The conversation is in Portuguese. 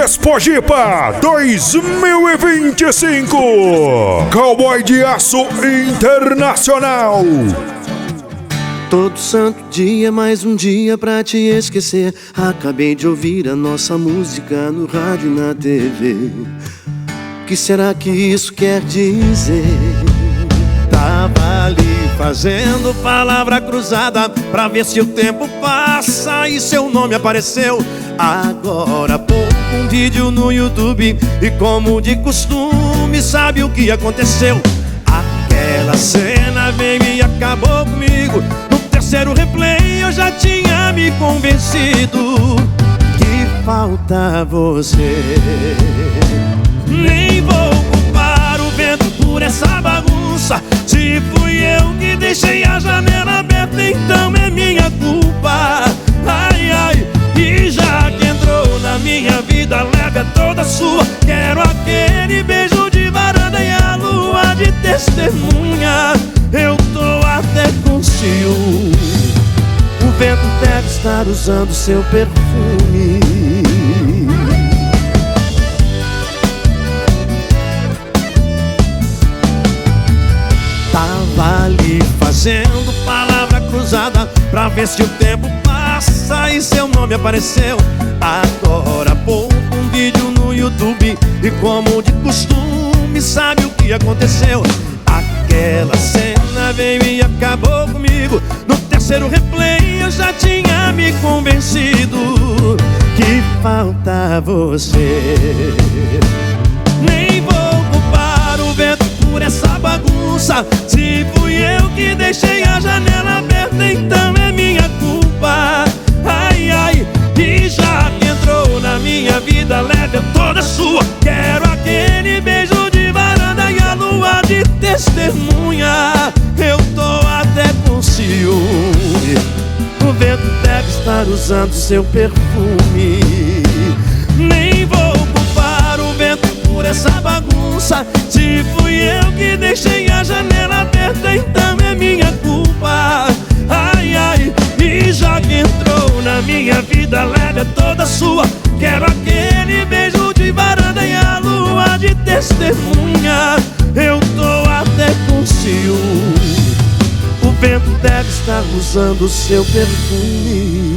Expojipa 2025. Cowboy de Aço Internacional. Todo santo dia, mais um dia pra te esquecer. Acabei de ouvir a nossa música no rádio e na TV. O que será que isso quer dizer? Tava ali fazendo palavra cruzada pra ver se o tempo passa e seu nome apareceu. Agora há pouco um vídeo no YouTube e como de costume, sabe o que aconteceu? Aquela cena veio e acabou comigo. No terceiro replay eu já tinha me convencido que falta você. Nem vou culpar o vento por essa bagunça. Se fui eu que deixei a janela aberta, então é minha culpa. Ai, ai, e já que entrou na minha vida, leve é toda sua. Quero aquele beijo de varanda e a lua de testemunha. Eu tô até com ciúme. O vento deve estar usando seu perfume. Tava ali fazendo palavra cruzada pra ver se o tempo passa e seu nome apareceu. Agora há pouco um vídeo no YouTube e como de costume, sabe o que aconteceu? Aquela cena veio e acabou comigo. No terceiro replay eu já tinha me convencido que falta você. Nem vou culpar o vento por essa bagunça. Se fui eu que deixei a janela aberta, então é minha culpa. Ai, ai, e já que entrou na minha vida, leve é toda sua. Quero aquele beijo de varanda e a lua de testemunha. Eu tô até com ciúme. O vento deve estar usando seu perfume. Nem vou culpar o vento por essa bagunça. Se fui eu que deixei a janela aberta, então é minha culpa. Ai, ai, e já que entrou na minha vida, leve é toda sua. Quero aquele beijo de varanda e a lua de testemunha. Eu tô até com ciúme. O vento deve estar usando seu perfume.